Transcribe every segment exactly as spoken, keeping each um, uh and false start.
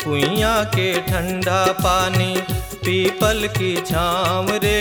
कुइयाँ के ठंडा पानी पीपल की छाँव रे।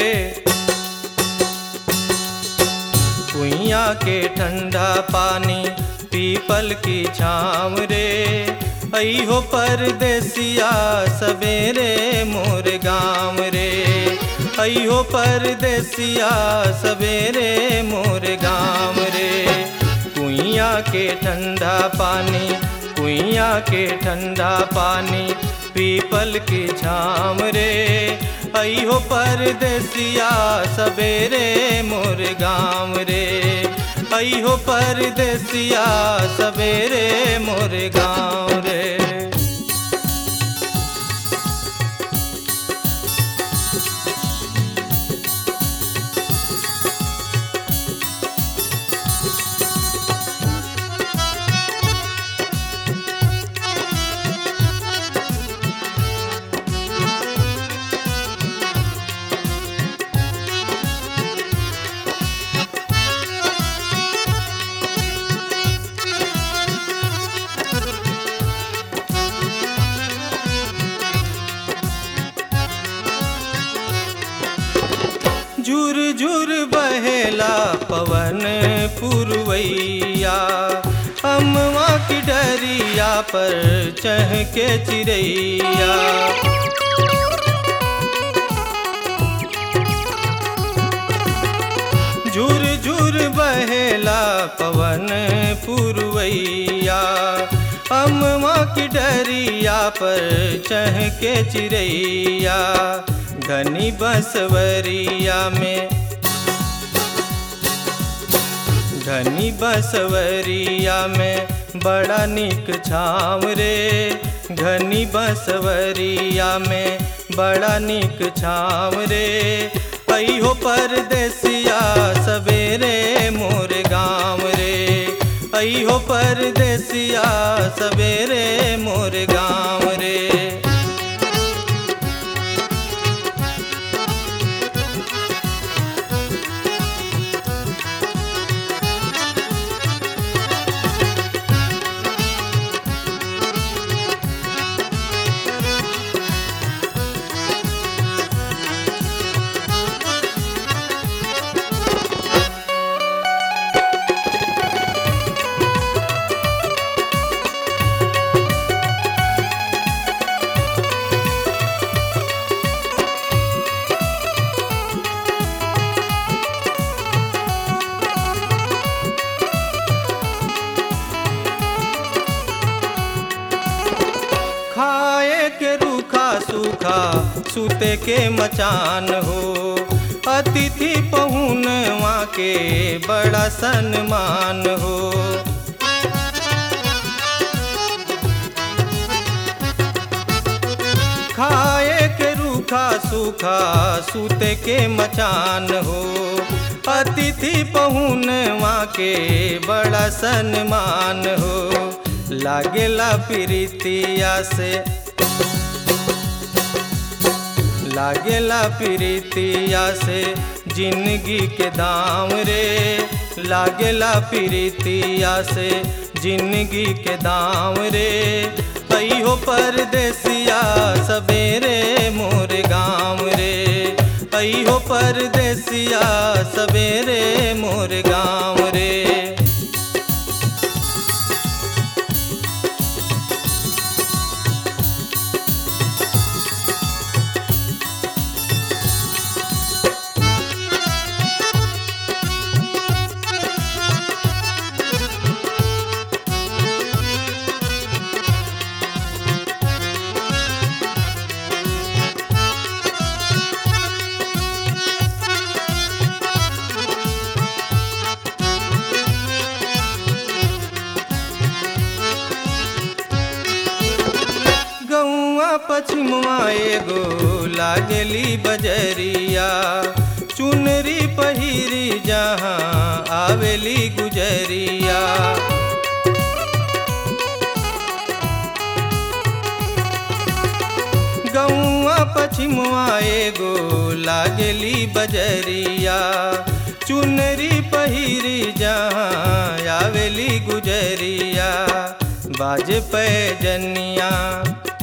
कुइयाँ के ठंडा पानी पीपल की छाँव रे। आई हो परदेसिया सवेरे मोर गाँव रे। आई हो परदेसिया सवेरे मोर गाँव रे। कुइयाँ के ठंडा पानी कुइयाँ के ठंडा पानी पीपल की छाँव रे। आई हो परदेसिया सवेरे मोर गाँव रे। आई हो परदेसिया सवेरे मोर गाँव रे। झुर झुर बहेला पवन पुरवैया। अमवा की डरिया पर चहके चिड़ैया। झुर झुर बहेला पवन पुरवैया। अमवा की डरिया पर चहके चिड़ैया। घनी बसवरिया में घनी बसवरिया में बड़ा निक छाँव रे। घनी बसवरिया में बड़ा निक छाँव रे। आई हो परदेसिया सवेरे मोर गाँव रे। आई हो परदेसिया सवेरे मोर गाँव रे। खाए के रूखा सूखा सूते के मचान हो। अतिथि पहुनवा के बड़ा सम्मान हो। खाए के रूखा सूखा सूते के मचान हो। अतिथि पहुनवा के बड़ा सम्मान हो। लागेला प्रीतिया से लागेला प्रीतिया से जिंदगी के दाम रे। लागेला प्रीतिया से जिंदगी के दाम रे। आई हो परदेसिया सवेरे मोर गाँव रे। आई हो परदेसिया सवेरे मोर गाँव रे। पछिमवा एगो लागेली बजरिया। चुनरी पहिरी जहाँ आवेली गुजरिया। गौआ पछिमवा एगो लागेली बजरिया। चुनरी पहिरी जहाँ आवेली गुजरिया। बाजे पैजनिया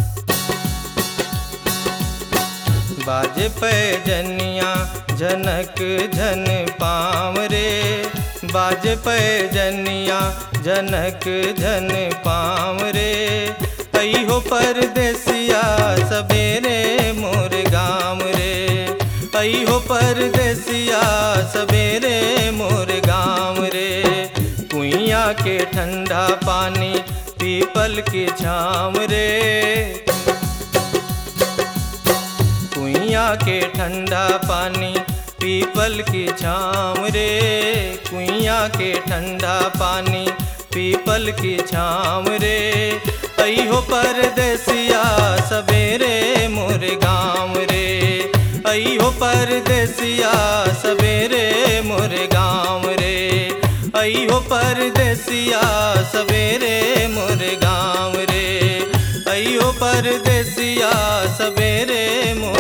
बाजे पैजनिया झनक झन पाँव रे, बाजे पैजनिया झनक झन पाँव रे। अइहो परदेसिया सबेरे मोर गाँव रे, अइहो परदेसिया सबेरे मोर गाँव रे। कुइया के ठंडा पानी पीपल की छाँव रे, कुइया के ठंडा पानी पीपल की छाँव रे, कुइया के ठंडा पानी पीपल की छाँव रे। अइहो परदेसिया सबेरे मोर गाँव रे, अइहो परदेसिया सबेरे मोर गाँव रे, अइहो परदेसिया सबेरे मोर गाँव रे, अइहो परदेसिया सबेरे मोर